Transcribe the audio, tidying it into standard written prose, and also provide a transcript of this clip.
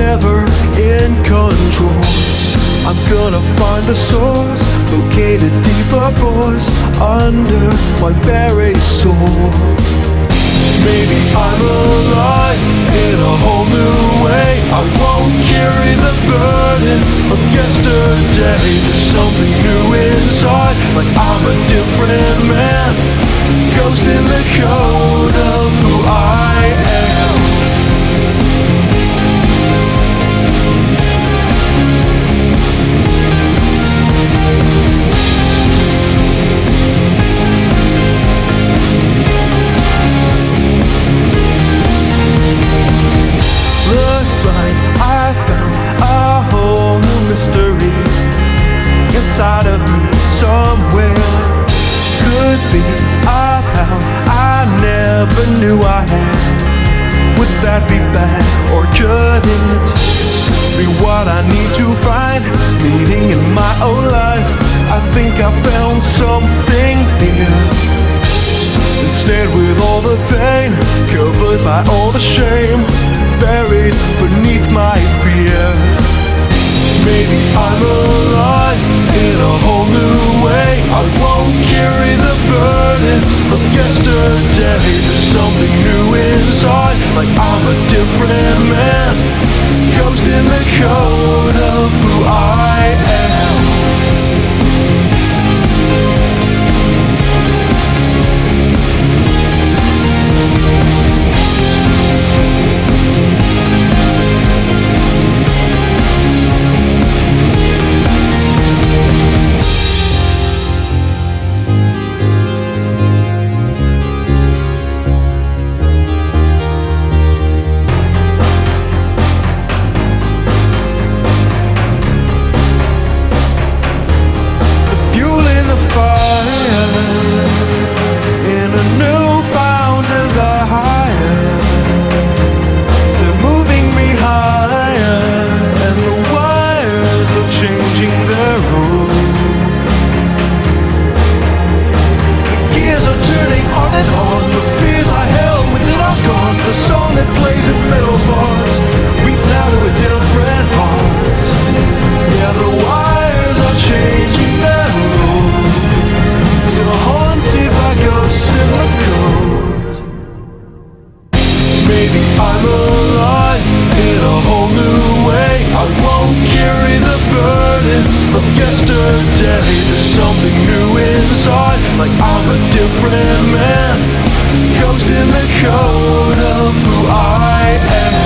never in control. I'm gonna find the source, locate a deeper voice under my very soul. Maybe I'm alive in a whole new way. I won't carry the burdens of yesterday. There's something new inside, like I'm a different man. Ghost in the code of who I am. Looks like I found a whole new mystery inside of me somewhere. Could be a power I never knew I had. Would that be bad, or could it be what I need to find meaning in my own life? I think I found something here. Instead, with all the pain, covered by all the shame, buried beneath my fear. Maybe I'm alive in a whole new way. I won't carry the burdens of yesterday. There's something new inside, like I'm a different man. Ghost in the code of who I am. Maybe I'm alive in a whole new way. I won't carry the burdens of yesterday. There's something new inside, like I'm a different man. Ghost in the code of who I am.